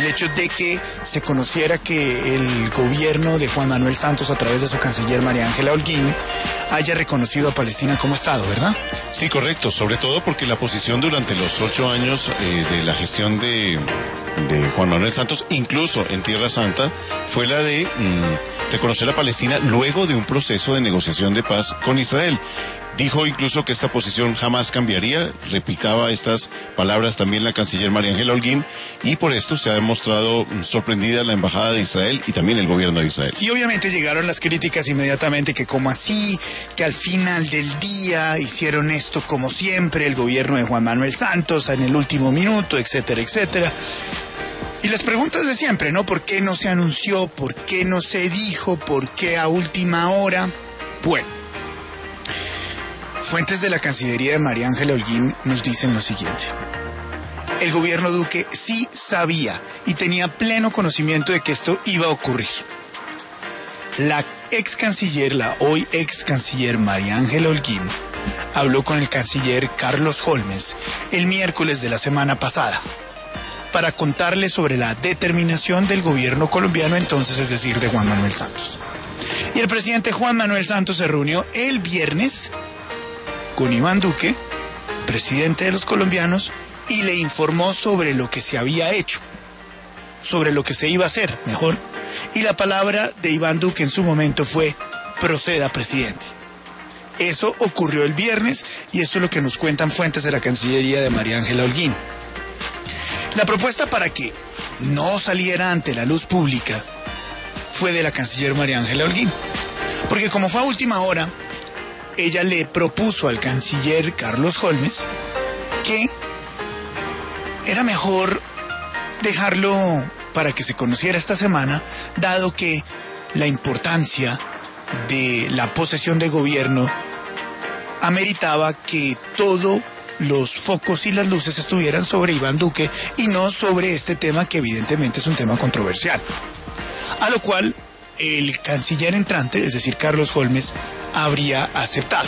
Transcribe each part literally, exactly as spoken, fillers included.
el hecho de que se conociera que el gobierno de Juan Manuel Santos, a través de su canciller María Ángela Holguín, haya reconocido a Palestina como Estado, ¿verdad? Sí, correcto, sobre todo porque la posición durante los ocho años eh, de la gestión de, de Juan Manuel Santos, incluso en Tierra Santa, fue la de mmm, reconocer a Palestina luego de un proceso de negociación de paz con Israel. Dijo incluso que esta posición jamás cambiaría, replicaba estas palabras también la canciller María Ángela Holguín, y por esto se ha demostrado sorprendida la embajada de Israel y también el gobierno de Israel. Y obviamente llegaron las críticas inmediatamente, que como así, que al final del día hicieron esto como siempre, el gobierno de Juan Manuel Santos en el último minuto, etcétera, etcétera. Y las preguntas de siempre, ¿no? ¿Por qué no se anunció? ¿Por qué no se dijo? ¿Por qué a última hora? Bueno. Fuentes de la Cancillería de María Ángela Holguín nos dicen lo siguiente. El gobierno Duque sí sabía y tenía pleno conocimiento de que esto iba a ocurrir. La ex canciller, la hoy ex canciller María Ángela Holguín, habló con el canciller Carlos Holmes el miércoles de la semana pasada para contarle sobre la determinación del gobierno colombiano entonces, es decir, de Juan Manuel Santos. Y el presidente Juan Manuel Santos se reunió el viernes con Iván Duque, presidente de los colombianos, y le informó sobre lo que se había hecho, sobre lo que se iba a hacer, mejor. Y la palabra de Iván Duque en su momento fue: proceda, presidente. Eso ocurrió el viernes y eso es lo que nos cuentan fuentes de la Cancillería de María Ángela Holguín. La propuesta para que no saliera ante la luz pública fue de la canciller María Ángela Holguín, porque como fue a última hora, ella le propuso al canciller Carlos Holmes que era mejor dejarlo para que se conociera esta semana, dado que la importancia de la posesión de gobierno ameritaba que todos los focos y las luces estuvieran sobre Iván Duque y no sobre este tema, que evidentemente es un tema controversial. A lo cual el canciller entrante, es decir, Carlos Holmes, habría aceptado.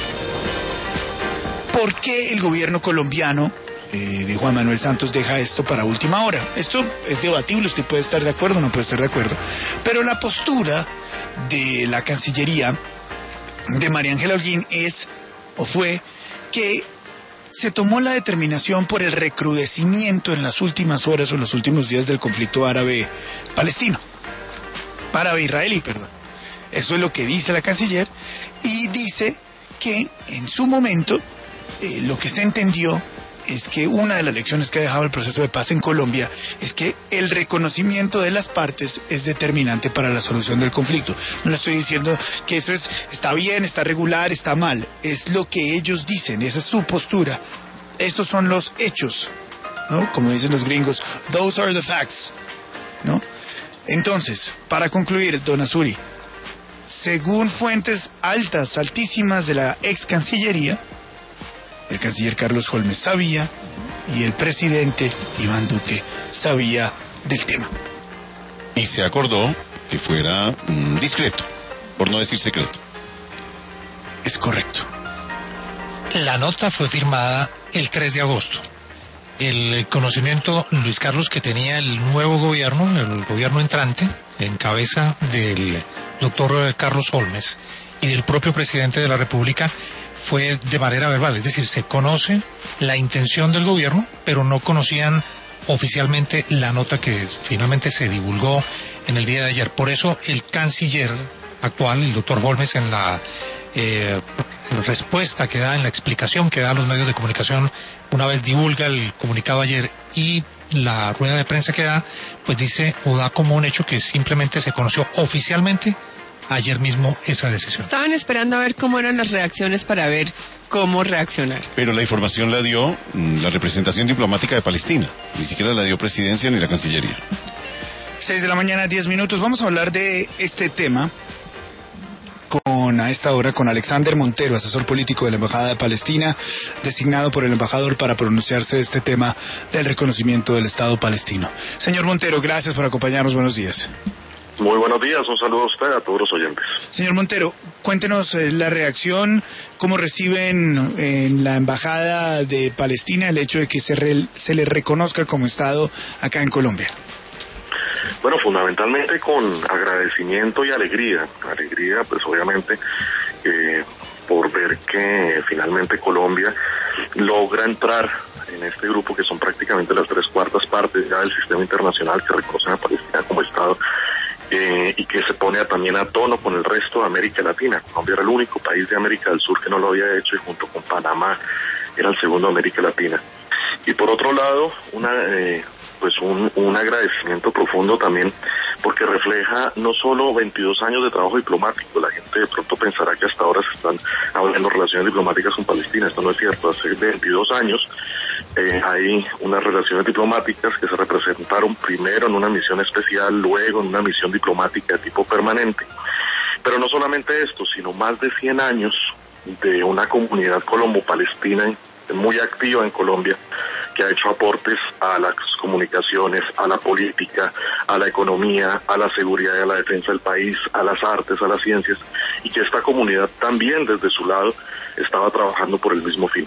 ¿Por qué el gobierno colombiano eh, de Juan Manuel Santos deja esto para última hora? Esto es debatible, usted puede estar de acuerdo o no puede estar de acuerdo, pero la postura de la Cancillería de María Ángela Holguín es, o fue, que se tomó la determinación por el recrudecimiento en las últimas horas o en los últimos días del conflicto árabe-palestino, árabe-israelí, perdón. Eso es lo que dice la canciller, y dice que en su momento eh, lo que se entendió es que una de las lecciones que ha dejado el proceso de paz en Colombia es que el reconocimiento de las partes es determinante para la solución del conflicto. No le estoy diciendo que eso es, está bien, está regular, está mal. Es lo que ellos dicen, esa es su postura. Estos son los hechos, ¿no? Como dicen los gringos, those are the facts, ¿no? Entonces, para concluir, don Azuri, según fuentes altas, altísimas de la ex Cancillería, el canciller Carlos Holmes sabía y el presidente Iván Duque sabía del tema. Y se acordó que fuera mm, discreto, por no decir secreto. Es correcto. La nota fue firmada el tres de agosto. El conocimiento, Luis Carlos, que tenía el nuevo gobierno, el gobierno entrante, en cabeza del doctor Carlos Holmes y del propio presidente de la República, fue de manera verbal, es decir, se conoce la intención del gobierno, pero no conocían oficialmente la nota que finalmente se divulgó en el día de ayer. Por eso el canciller actual, el doctor Holmes, en la eh, respuesta que da, en la explicación que da a los medios de comunicación, una vez divulga el comunicado ayer y la rueda de prensa que da, pues dice o da como un hecho que simplemente se conoció oficialmente ayer mismo esa decisión. Estaban esperando a ver cómo eran las reacciones para ver cómo reaccionar. Pero la información la dio mm, la representación diplomática de Palestina, ni siquiera la dio Presidencia ni la Cancillería. Seis de la mañana, diez minutos. Vamos a hablar de este tema con, a esta hora, con Alexander Montero, asesor político de la Embajada de Palestina, designado por el embajador para pronunciarse de este tema del reconocimiento del Estado palestino. Señor Montero, gracias por acompañarnos. Buenos días. Muy buenos días, un saludo a usted, a todos los oyentes. Señor Montero, cuéntenos eh, la reacción, cómo reciben en la Embajada de Palestina el hecho de que se, re, se le reconozca como Estado acá en Colombia. Bueno, fundamentalmente con agradecimiento y alegría. Alegría, pues obviamente, eh, por ver que finalmente Colombia logra entrar en este grupo, que son prácticamente las tres cuartas partes ya del sistema internacional que reconocen a Palestina como Estado, eh, y que se pone a, también a tono con el resto de América Latina. Colombia era el único país de América del Sur que no lo había hecho, y junto con Panamá era el segundo de América Latina. Y por otro lado, una... Eh, pues un, un agradecimiento profundo también, porque refleja no solo veintidós años de trabajo diplomático. La gente de pronto pensará que hasta ahora se están hablando relaciones diplomáticas con Palestina. Esto no es cierto. Hace veintidós años eh, hay unas relaciones diplomáticas que se representaron primero en una misión especial, luego en una misión diplomática de tipo permanente. Pero no solamente esto, sino más de cien años de una comunidad colombo-palestina muy activa en Colombia, que ha hecho aportes a las comunicaciones, a la política, a la economía, a la seguridad y a la defensa del país, a las artes, a las ciencias, y que esta comunidad también desde su lado estaba trabajando por el mismo fin.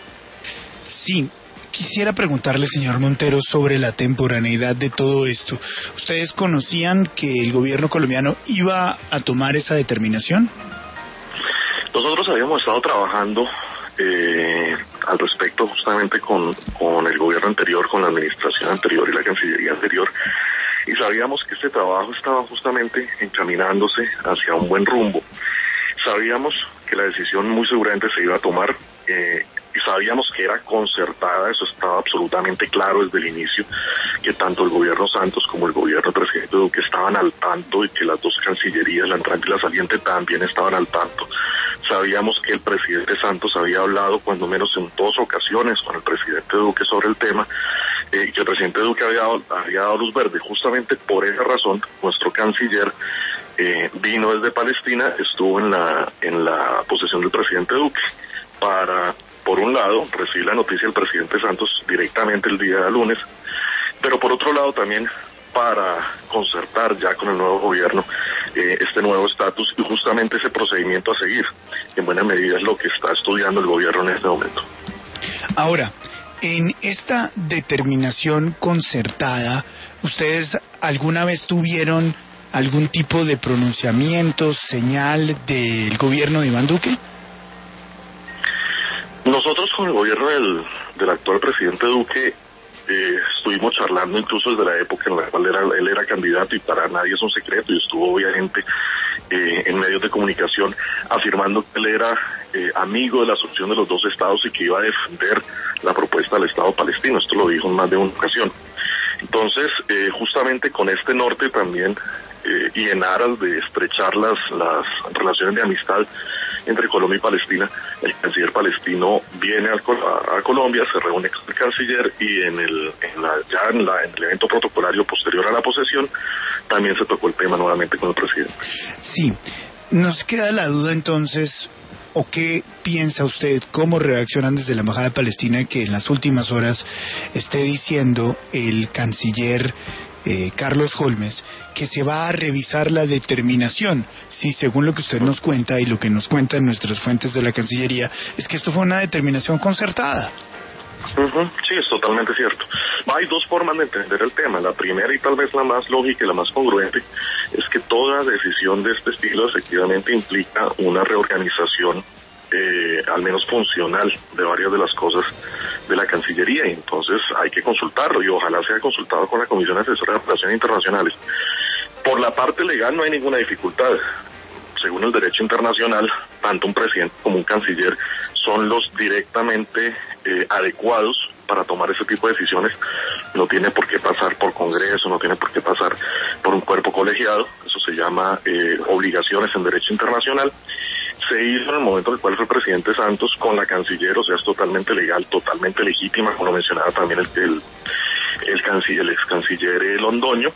Sí, quisiera preguntarle, señor Montero, sobre la temporaneidad de todo esto. ¿Ustedes conocían que el gobierno colombiano iba a tomar esa determinación? Nosotros habíamos estado trabajando Eh, al respecto justamente con, con el gobierno anterior, con la administración anterior y la Cancillería anterior, y sabíamos que este trabajo estaba justamente encaminándose hacia un buen rumbo. Sabíamos que la decisión muy seguramente se iba a tomar, eh, y sabíamos que era concertada. Eso estaba absolutamente claro desde el inicio, que tanto el gobierno Santos como el gobierno del presidente Duque estaban al tanto, y que las dos cancillerías, la entrante y la saliente, también estaban al tanto. Sabíamos que el presidente Santos había hablado, cuando menos en dos ocasiones, con el presidente Duque sobre el tema, eh, que el presidente Duque había dado, había dado luz verde. Justamente por esa razón, nuestro canciller eh, vino desde Palestina, estuvo en la, en la posesión del presidente Duque, para, por un lado, recibir la noticia del presidente Santos directamente el día lunes, pero por otro lado también para concertar ya con el nuevo gobierno eh, este nuevo estatus y justamente ese procedimiento a seguir. En buena medida es lo que está estudiando el gobierno en este momento. Ahora, en esta determinación concertada, ¿ustedes alguna vez tuvieron algún tipo de pronunciamiento, señal del gobierno de Iván Duque? Nosotros con el gobierno del, del actual presidente Duque Eh, estuvimos charlando incluso desde la época en la cual era, él era candidato, y para nadie es un secreto, y estuvo obviamente eh, en medios de comunicación afirmando que él era eh, amigo de la solución de los dos estados y que iba a defender la propuesta del Estado palestino. Esto lo dijo en más de una ocasión. Entonces, eh, justamente con este norte también, eh, y en aras de estrechar las, las relaciones de amistad entre Colombia y Palestina, el canciller palestino viene a, a, a Colombia, se reúne con el canciller, y en el, en la, ya en, la, en el evento protocolario posterior a la posesión también se tocó el tema nuevamente con el presidente. Sí, nos queda la duda entonces, ¿o qué piensa usted? ¿Cómo reaccionan desde la Embajada de Palestina que en las últimas horas esté diciendo el canciller eh, Carlos Holmes que se va a revisar la determinación? Sí, según lo que usted nos cuenta y lo que nos cuentan nuestras fuentes de la Cancillería, es que esto fue una determinación concertada. Uh-huh. Sí, es totalmente cierto. Hay dos formas de entender el tema. La primera, y tal vez la más lógica y la más congruente, es que toda decisión de este estilo efectivamente implica una reorganización, eh, al menos funcional, de varias de las cosas de la Cancillería, y entonces hay que consultarlo, y ojalá sea consultado con la Comisión Asesora de Relaciones Internacionales. Por la parte legal no hay ninguna dificultad. Según el derecho internacional, tanto un presidente como un canciller son los directamente eh, adecuados para tomar ese tipo de decisiones. No tiene por qué pasar por Congreso, no tiene por qué pasar por un cuerpo colegiado. Eso se llama eh, obligaciones en derecho internacional. Se hizo en el momento en el cual fue el presidente Santos con la canciller, o sea, es totalmente legal, totalmente legítima, como lo mencionaba también el, el, el, canciller, el ex canciller Londoño.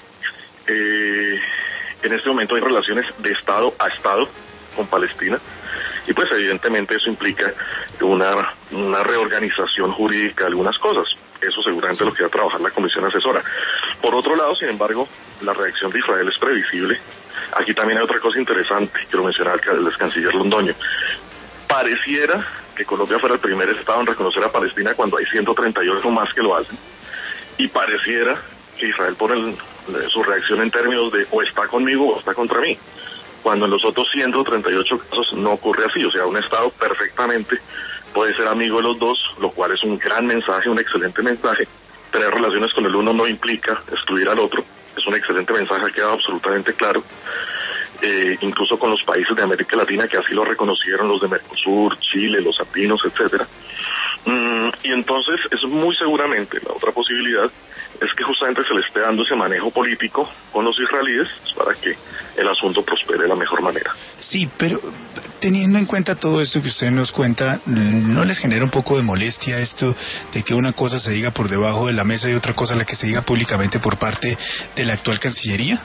Eh, en este momento hay relaciones de Estado a Estado con Palestina, y pues evidentemente eso implica una, una reorganización jurídica de algunas cosas. Eso seguramente lo que va a trabajar la comisión asesora. Por otro lado, sin embargo, la reacción de Israel es previsible. Aquí también hay otra cosa interesante que lo mencionaba el ex canciller Londoño. Pareciera que Colombia fuera el primer Estado en reconocer a Palestina cuando hay ciento treinta y ocho más que lo hacen, y pareciera que Israel por el su reacción en términos de o está conmigo o está contra mí, cuando en los otros ciento treinta y ocho casos no ocurre así. O sea, un Estado perfectamente puede ser amigo de los dos, lo cual es un gran mensaje, un excelente mensaje. Tener relaciones con el uno no implica excluir al otro, es un excelente mensaje, ha quedado absolutamente claro. Eh, incluso con los países de América Latina que así lo reconocieron, los de Mercosur, Chile, los andinos, etcétera. Mm, y entonces es muy seguramente la otra posibilidad es que justamente se le esté dando ese manejo político con los israelíes para que el asunto prospere de la mejor manera. Sí, pero teniendo en cuenta todo esto que usted nos cuenta, ¿no les genera un poco de molestia esto de que una cosa se diga por debajo de la mesa y otra cosa la que se diga públicamente por parte de la actual Cancillería?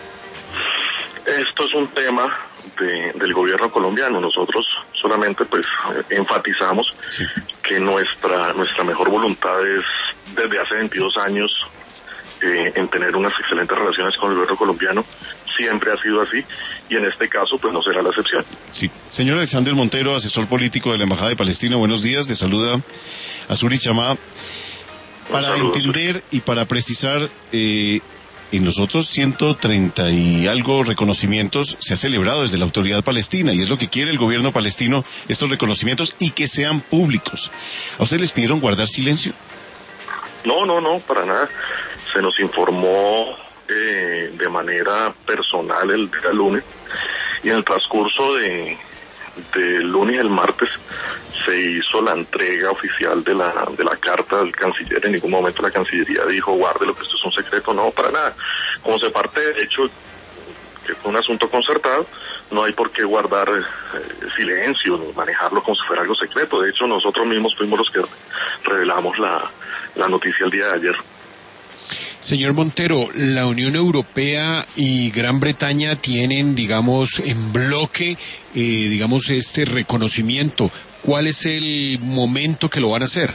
Esto es un tema de, del gobierno colombiano. Nosotros solamente pues enfatizamos sí. que nuestra nuestra mejor voluntad es desde hace veintidós años eh, en tener unas excelentes relaciones con el gobierno colombiano. Siempre ha sido así y en este caso pues no será la excepción. Sí. Señor Alexander Montero, asesor político de la Embajada de Palestina, buenos días. Le saluda Azuri Chamá. Para entender y para precisar... Eh, en los otros ciento treinta y algo reconocimientos se ha celebrado desde la autoridad palestina y es lo que quiere el gobierno palestino, estos reconocimientos y que sean públicos. ¿A ustedes les pidieron guardar silencio? No, no, no, para nada. Se nos informó eh, de manera personal el día lunes y en el transcurso de del lunes y el martes se hizo la entrega oficial de la de la carta del canciller. En ningún momento la Cancillería dijo guarde lo que esto es un secreto, no, para nada. Como se parte de hecho que fue un asunto concertado, no hay por qué guardar eh, silencio ni manejarlo como si fuera algo secreto. De hecho nosotros mismos fuimos los que revelamos la, la noticia el día de ayer. Señor Montero, la Unión Europea y Gran Bretaña tienen, digamos, en bloque, eh, digamos, este reconocimiento. ¿Cuál es el momento que lo van a hacer?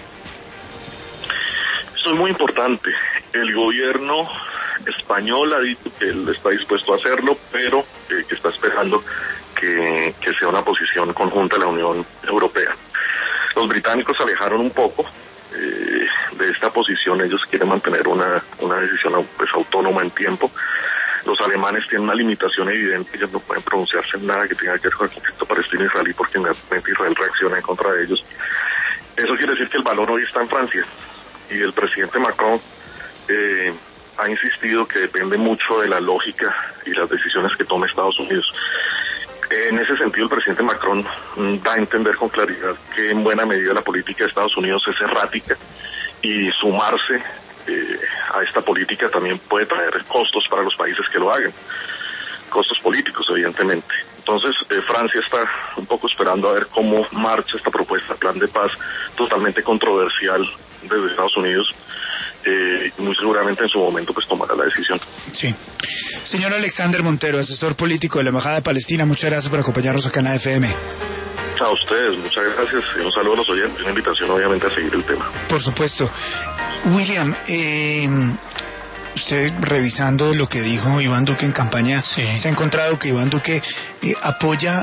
Esto es muy importante. El gobierno español ha dicho que él está dispuesto a hacerlo, pero eh, que está esperando que, que sea una posición conjunta de la Unión Europea. Los británicos se alejaron un poco eh, de esta posición. Ellos quieren mantener una, una decisión pues, autónoma en tiempo. Los alemanes tienen una limitación evidente, ellos no pueden pronunciarse en nada que tenga que ver con el conflicto palestino-israelí porque inmediatamente Israel reacciona en contra de ellos. Eso quiere decir que el balón hoy está en Francia y el presidente Macron eh, ha insistido que depende mucho de la lógica y las decisiones que tome Estados Unidos. En ese sentido, el presidente Macron da a entender con claridad que en buena medida la política de Estados Unidos es errática y sumarse eh, a esta política también puede traer costos para los países que lo hagan, costos políticos evidentemente. Entonces eh, Francia está un poco esperando a ver cómo marcha esta propuesta, plan de paz totalmente controversial desde Estados Unidos. Eh, muy seguramente en su momento pues tomará la decisión. Sí. Señor Alexander Montero, asesor político de la Embajada de Palestina, muchas gracias por acompañarnos acá en la F M. A ustedes, muchas gracias y un saludo a los oyentes, una invitación obviamente a seguir el tema. Por supuesto. William, eh, usted revisando lo que dijo Iván Duque en campaña, sí. se ha encontrado que Iván Duque eh, apoya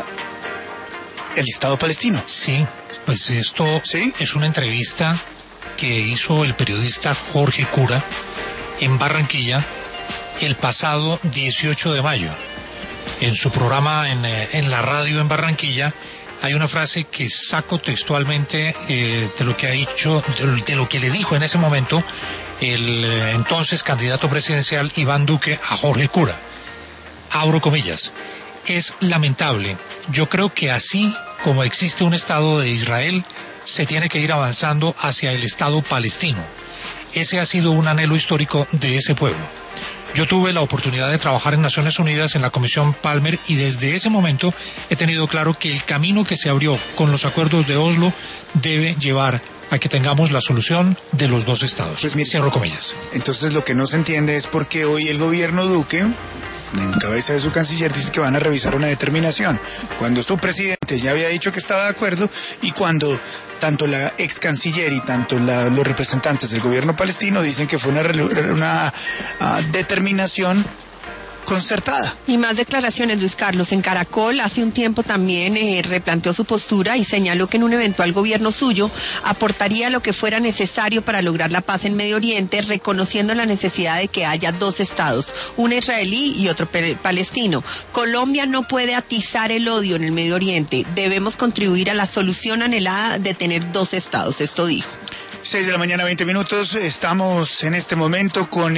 el Estado palestino. Sí, pues esto ¿Sí? es una entrevista que hizo el periodista Jorge Cura en Barranquilla el pasado dieciocho de mayo. En su programa en, en la radio en Barranquilla hay una frase que saco textualmente eh, de lo que ha dicho, de, de lo que le dijo en ese momento el eh, entonces candidato presidencial Iván Duque a Jorge Cura. Abro comillas. Es lamentable. Yo creo que así como existe un Estado de Israel, se tiene que ir avanzando hacia el Estado palestino. Ese ha sido un anhelo histórico de ese pueblo. Yo tuve la oportunidad de trabajar en Naciones Unidas en la Comisión Palmer y desde ese momento he tenido claro que el camino que se abrió con los acuerdos de Oslo debe llevar a que tengamos la solución de los dos estados. Pues mire, cierro comillas. Entonces lo que no se entiende es por qué hoy el gobierno Duque, en cabeza de su canciller, dice que van a revisar una determinación, cuando su presidente ya había dicho que estaba de acuerdo y cuando tanto la ex canciller y tanto la, los representantes del gobierno palestino dicen que fue una, una uh, determinación concertada. Y más declaraciones, Luis Carlos. En Caracol hace un tiempo también eh, replanteó su postura y señaló que en un eventual gobierno suyo aportaría lo que fuera necesario para lograr la paz en Medio Oriente, reconociendo la necesidad de que haya dos estados, uno israelí y otro palestino. Colombia no puede atizar el odio en el Medio Oriente. Debemos contribuir a la solución anhelada de tener dos estados. Esto dijo. Seis de la mañana, veinte minutos. Estamos en este momento con